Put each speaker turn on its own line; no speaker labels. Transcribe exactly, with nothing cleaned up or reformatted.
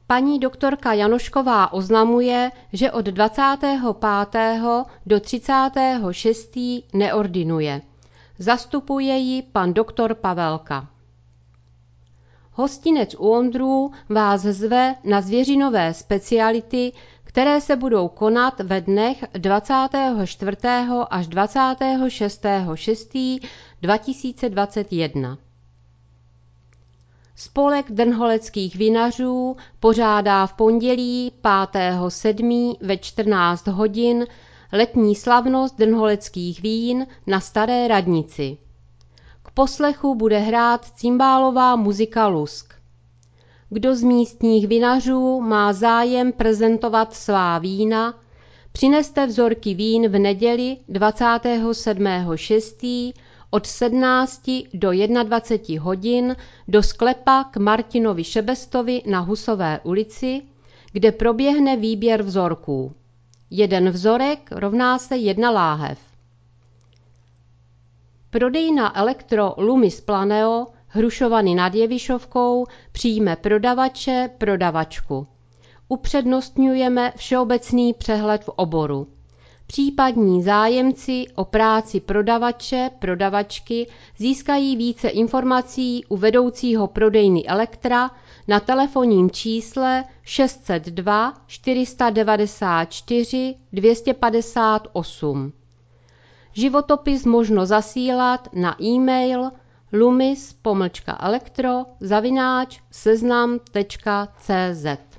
Paní doktorka Janošková oznamuje, že od dvacátého pátého do třicátého šestého neordinuje. Zastupuje ji pan doktor Pavelka. Hostinec u Ondrů vás zve na zvěřinové speciality, které se budou konat ve dnech dvacátého čtvrtého až dvacátého šestého šestého dva tisíce dvacet jedna. Spolek drnholeckých vinařů pořádá v pondělí pátého sedmého ve čtrnáct hodin letní slavnost drnholeckých vín na Staré radnici. K poslechu bude hrát cimbálová muzika Lusk. Kdo z místních vinařů má zájem prezentovat svá vína, přineste vzorky vín v neděli dvacátého sedmého šestého od sedmnácti do dvaceti jedna hodin do sklepa k Martinovi Šebestovi na Husové ulici, kde proběhne výběr vzorků. Jeden vzorek rovná se jedna láhev. Prodejna Elektro Lumis Planeo Hrušovany nad Jevišovkou přijme prodavače, prodavačku. Upřednostňujeme všeobecný přehled v oboru. Případní zájemci o práci prodavače, prodavačky získají více informací u vedoucího prodejny Elektra na telefonním čísle šest set dva čtyři sta devadesát čtyři dvě stě padesát osm. Životopis možno zasílat na e-mail lumis pomlčka elektro zavináč seznam tečka cz.